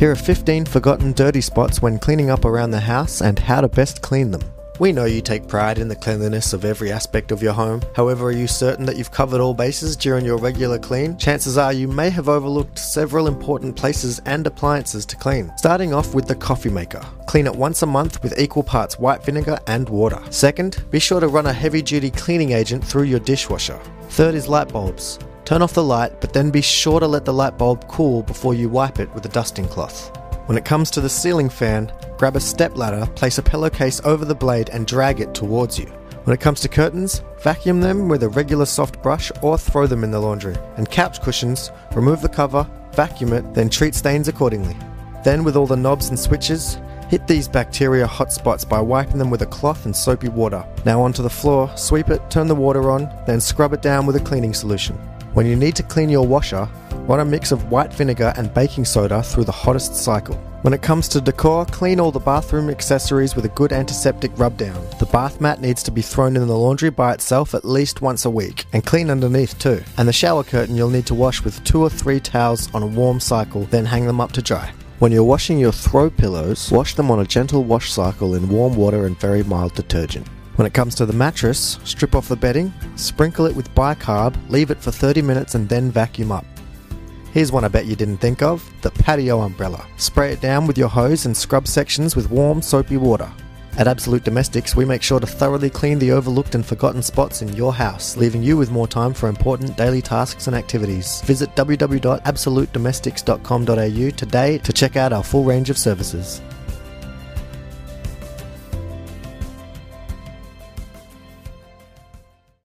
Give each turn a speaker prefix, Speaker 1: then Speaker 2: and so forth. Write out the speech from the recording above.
Speaker 1: Here are 15 forgotten dirty spots when cleaning up around the house and how to best clean them. We know you take pride in the cleanliness of every aspect of your home. However, are you certain that you've covered all bases during your regular clean? Chances are you may have overlooked several important places and appliances to clean. Starting off with the coffee maker. Clean it once a month with equal parts white vinegar and water. Second, be sure to run a heavy-duty cleaning agent through your dishwasher. Third is light bulbs. Turn off the light, but then be sure to let the light bulb cool before you wipe it with a dusting cloth. When it comes to the ceiling fan, grab a step ladder, place a pillowcase over the blade and drag it towards you. When it comes to curtains, vacuum them with a regular soft brush or throw them in the laundry. And couch cushions, remove the cover, vacuum it, then treat stains accordingly. Then with all the knobs and switches, hit these bacteria hotspots by wiping them with a cloth and soapy water. Now onto the floor, sweep it, turn the water on, then scrub it down with a cleaning solution. When you need to clean your washer, run a mix of white vinegar and baking soda through the hottest cycle. When it comes to decor, clean all the bathroom accessories with a good antiseptic rub down. The bath mat needs to be thrown in the laundry by itself at least once a week, and clean underneath too. And the shower curtain you'll need to wash with 2 or 3 towels on a warm cycle, then hang them up to dry. When you're washing your throw pillows, wash them on a gentle wash cycle in warm water and very mild detergent. When it comes to the mattress, strip off the bedding, sprinkle it with bicarb, leave it for 30 minutes and then vacuum up. Here's one I bet you didn't think of, the patio umbrella. Spray it down with your hose and scrub sections with warm, soapy water. At Absolute Domestics, we make sure to thoroughly clean the overlooked and forgotten spots in your house, leaving you with more time for important daily tasks and activities. Visit www.absolutedomestics.com.au today to check out our full range of services.